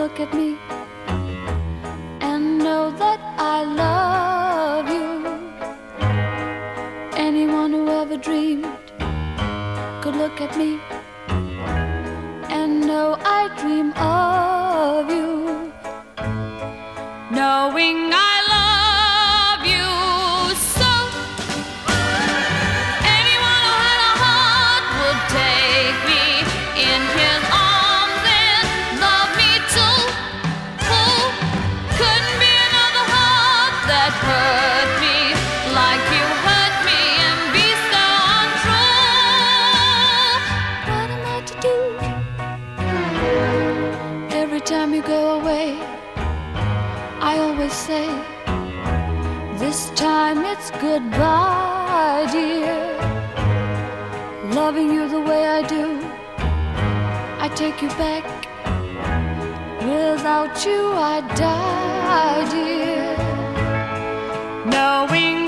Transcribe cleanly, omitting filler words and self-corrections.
look at me and know that I love you. Anyone who ever dreamed could look at me and know I dream of you. Knowing I love you so, anyone who had a heart would take me in his arms and love me too. Fool, couldn't be another heart that hurt me like you hurt me and be so untrue. What am I to do? Every time you go away, I always say, this time it's goodbye, dear. Loving you the way I do, I take you back. Without you I die, dear. Knowing